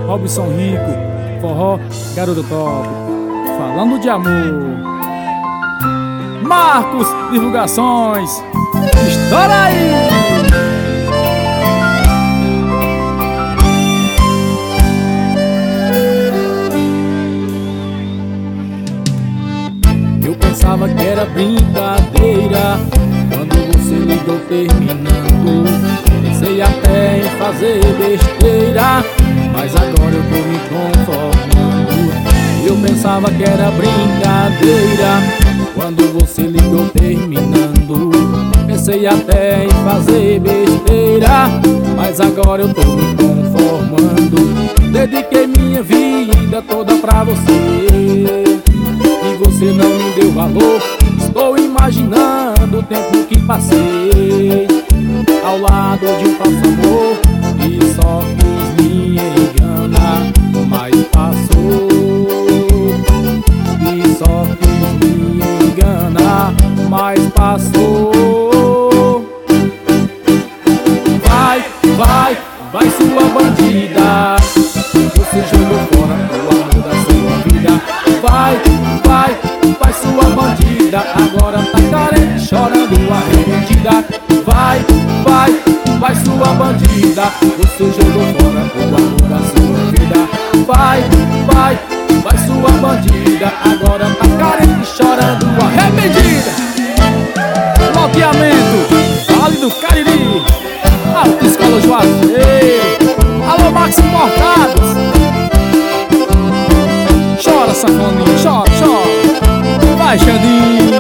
Robson Rico, forró, garoto top, falando de amor. Marcos, divulgações, estoura aí! Eu pensava que era brincadeira quando você ligou terminando. Pensei até em fazer besteira, mas agora eu tô me conformando. Eu pensava que era brincadeira quando você ligou terminando. Pensei até em fazer besteira, mas agora eu tô me conformando. Dediquei minha vida toda pra você e você não me deu valor. Estou imaginando o tempo que passei ao lado de um falso amor e só quis me enganar, mas passou. E só quis me enganar, mas passou. Vai, vai, vai sua bandida, você jogou fora o amor da sua vida. Vai, vai, vai sua bandida, agora tá carente, chorando, arrependida. Vai, vai, vai sua bandida, você jogou fora o amor da sua vida. Vai, vai, vai sua bandida, agora tá carente, chorando, arrependida. Loteamento Vale do Cariri, Autoescola Juazeiro, alô Max Importados. Chora, safoninha, chora, chora. Vai, Xandinho.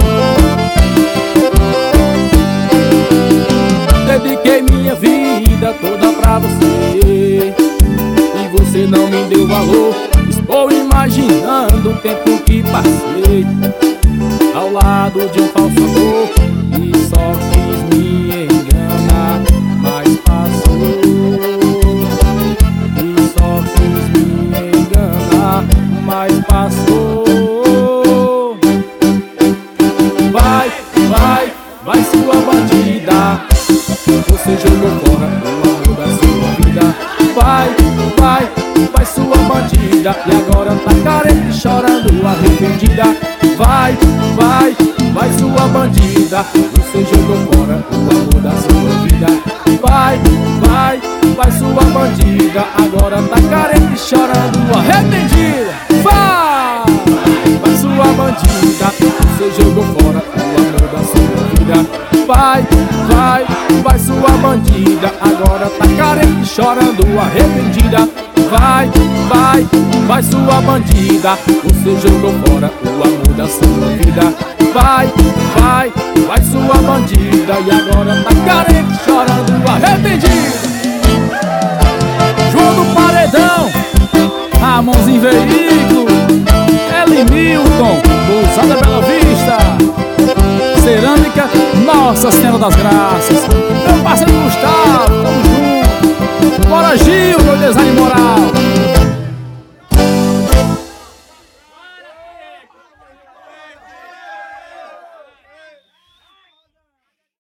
Dediquei minha vida toda pra você e você não me deu valor. Estou imaginando o tempo que passei ao lado de um falso amor e só quis me enganar, mas passou. E só quis me enganar, mas passou. Vai, vai, vai sua bandida, você jogou fora o amor da sua vida. Vai, vai, vai sua bandida, e agora tá carente, chorando, arrependida. Vai, vai, vai sua bandida, você jogou fora o amor da sua vida. Vai, vai, vai sua bandida, agora tá carente, chorando, arrependida. Vai, vai sua bandida, você jogou fora o amor da sua vida. Vai, vai, vai sua bandida, agora tá carente, chorando, arrependida. Vai, vai, vai sua bandida, você jogou fora o amor da sua vida. Vai, vai, vai sua bandida, e agora tá carente, chorando, arrependida. João do Paredão, Ramonzinho Veículo, L. Milton, Pousada Bela Vista, Cerâmica Nossa Senhora das Graças, meu parceiro Gustavo, tamo junto. Bora Gil, meu design moral.